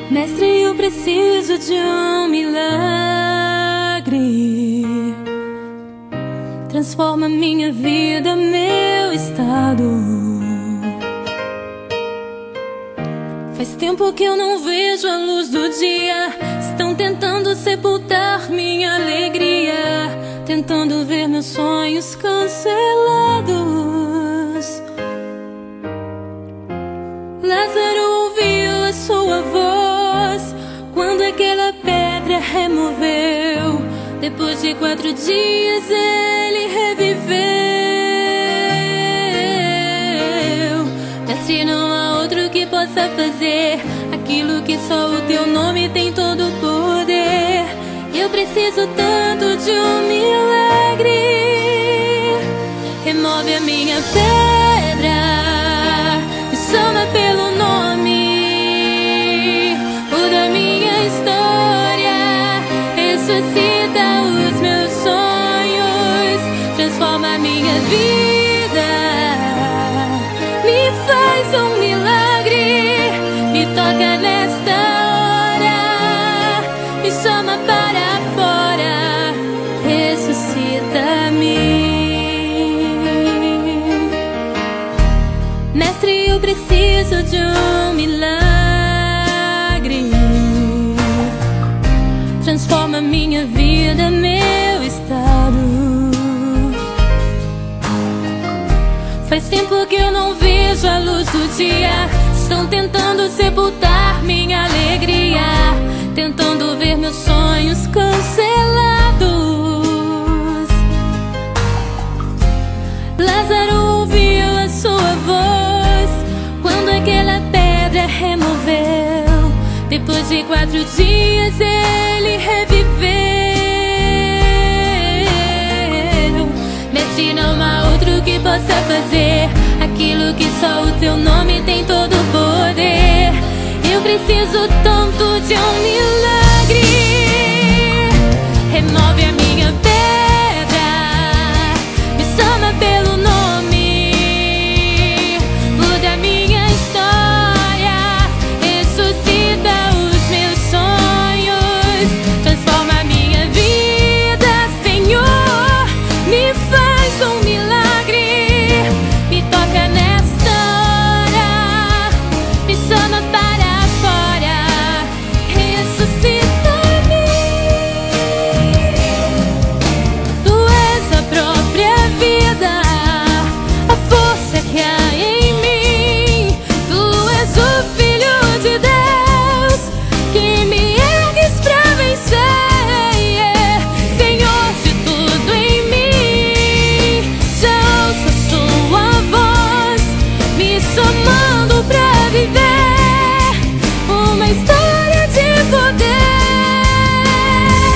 Mestre, eu preciso de um milagre. Transforma minha vida, meu estado. Faz tempo que eu não vejo a luz do dia. Estão tentando sepultar minha alegria, tentando ver meus sonhos cancelados. Lázaro ouviu a sua voz quando aquela pedra removeu. Depois de 4 dias ele reviveu. Mestre, não há outro que possa fazer aquilo que só o teu nome tem todo o poder. Eu preciso tanto de um milagre. Remove a minha pedra, me chama pelo nome, muda minha história, ressuscita os meus sonhos, transforma minha vida, me faz um milagre, me toca nesta hora, me chama para fora, ressuscita-me. Mestre, eu preciso de um milagre. Transforma minha vida, meu estado. Faz tempo que eu não vejo a luz do dia. Estão tentando sepultar minha alegria, tentando ver meus sonhos cancelados. Lázaro ouviu a sua voz quando aquela pedra removeu. Depois de 4 dias ele reviveu. Mestre, não há outro que possa fazer aquilo que só o teu nome tem todo o poder. Eu preciso tanto de um milagre. Remove a minha pedra, me chama pelo nome, muda minha história, ressuscita os meus sonhos, transforma minha vida, Senhor, me faz um milagre, me toca nesta hora, me chama para fora, ressuscita-me. Tu és a própria vida, a força que há em mim. Tu és o Filho de Deus que me ergues pra vencer. Senhor, se tudo em mim já ouço a sua voz, me chamando pra viver uma história de poder.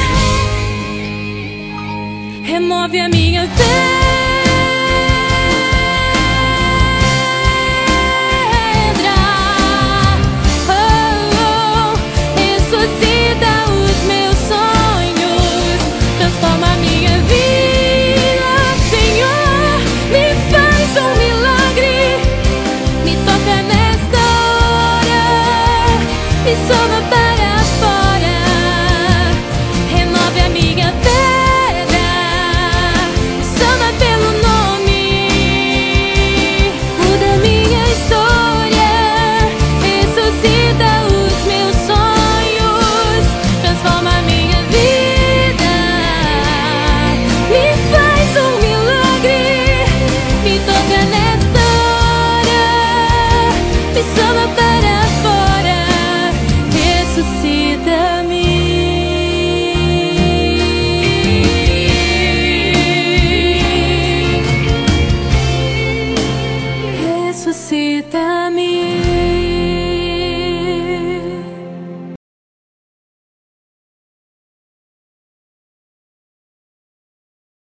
Remove a minha pedra, ressuscita os meus sonhos, transforma a minha vida, Senhor, me faz um milagre, me toca nesta hora, me chama para fora, remove a minha pedra, me chama pelo nome, muda minha história, ressuscita os meus sonhos, transforma a minha vida, me faz um milagre, me toca nesta hora, me chama para fora, ressuscita-me. Ressuscita-me.